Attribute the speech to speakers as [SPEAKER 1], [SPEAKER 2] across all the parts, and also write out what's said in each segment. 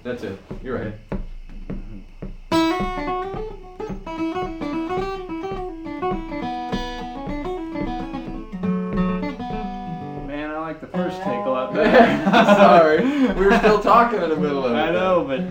[SPEAKER 1] That's it. You're right.
[SPEAKER 2] Man, I like the first take a lot better.
[SPEAKER 1] Sorry. We were still talking in the middle of it.
[SPEAKER 2] I know, but...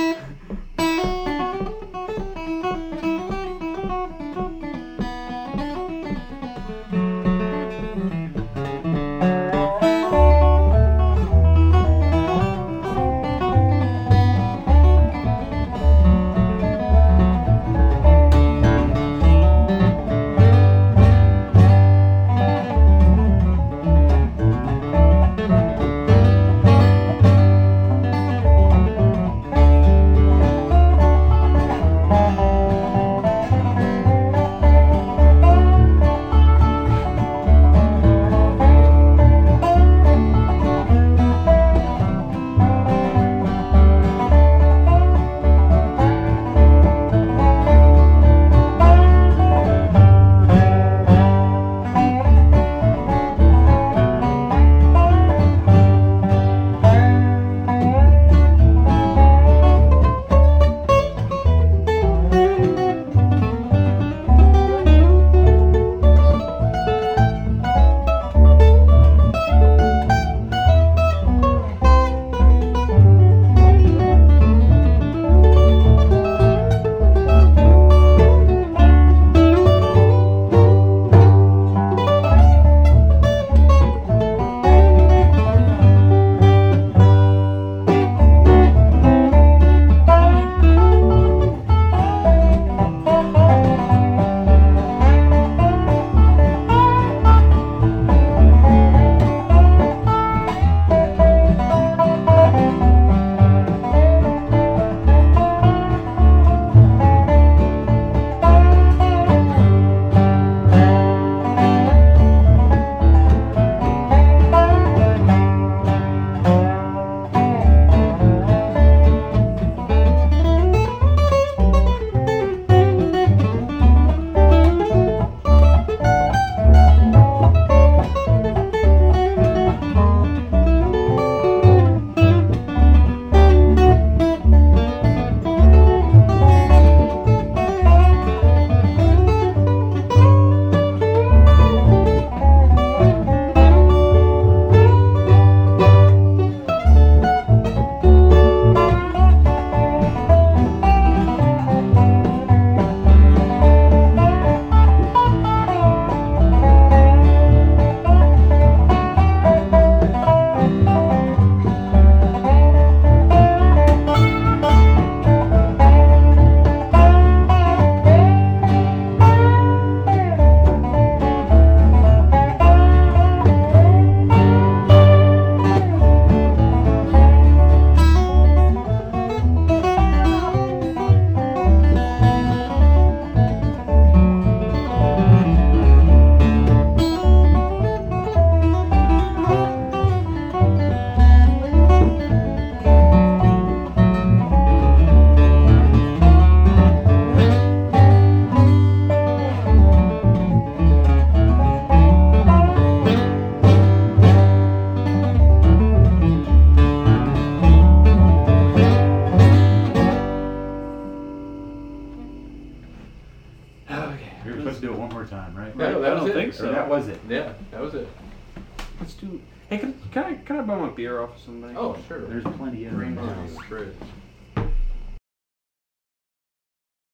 [SPEAKER 2] was it?
[SPEAKER 1] Yeah, that was it.
[SPEAKER 3] Let's do. Hey, can I buy my beer off of somebody?
[SPEAKER 1] Oh, sure.
[SPEAKER 2] There's plenty of
[SPEAKER 1] Green
[SPEAKER 2] them.
[SPEAKER 1] juice, fridge.